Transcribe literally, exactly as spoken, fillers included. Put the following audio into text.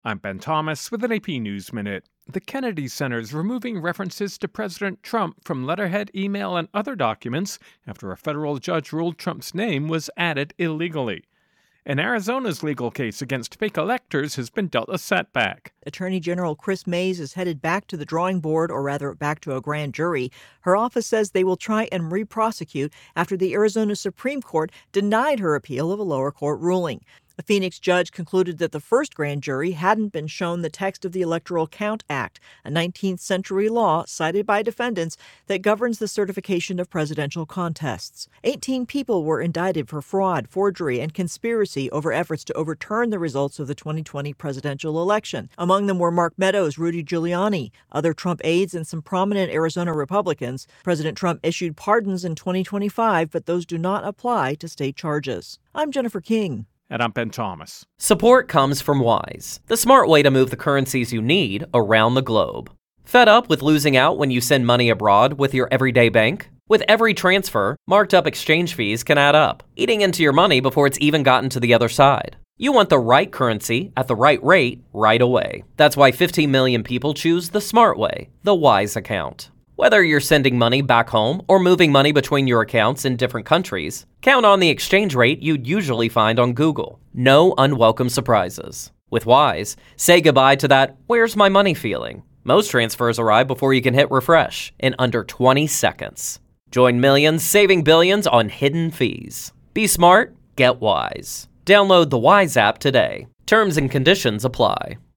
I'm Ben Thomas with an A P News Minute. The Kennedy Center is removing references to President Trump from letterhead, email, and other documents after a federal judge ruled Trump's name was added illegally. And Arizona's legal case against fake electors has been dealt a setback. Attorney General Chris Mays is headed back to the drawing board, or rather back to a grand jury. Her office says they will try and re-prosecute after the Arizona Supreme Court denied her appeal of a lower court ruling. A Phoenix judge concluded that the first grand jury hadn't been shown the text of the Electoral Count Act, a nineteenth century law cited by defendants that governs the certification of presidential contests. eighteen people were indicted for fraud, forgery, and conspiracy over efforts to overturn the results of the twenty twenty presidential election. Among them were Mark Meadows, Rudy Giuliani, other Trump aides, and some prominent Arizona Republicans. President Trump issued pardons in twenty twenty-five, but those do not apply to state charges. I'm Jennifer King. And I'm Ben Thomas. Support comes from Wise, the smart way to move the currencies you need around the globe. Fed up with losing out when you send money abroad with your everyday bank? With every transfer, marked up exchange fees can add up, eating into your money before it's even gotten to the other side. You want the right currency at the right rate right away. That's why fifteen million people choose the smart way, the Wise account. Whether you're sending money back home or moving money between your accounts in different countries, count on the exchange rate you'd usually find on Google. No unwelcome surprises. With Wise, say goodbye to that "where's my money" feeling. Most transfers arrive before you can hit refresh in under twenty seconds. Join millions saving billions on hidden fees. Be smart, get Wise. Download the Wise app today. Terms and conditions apply.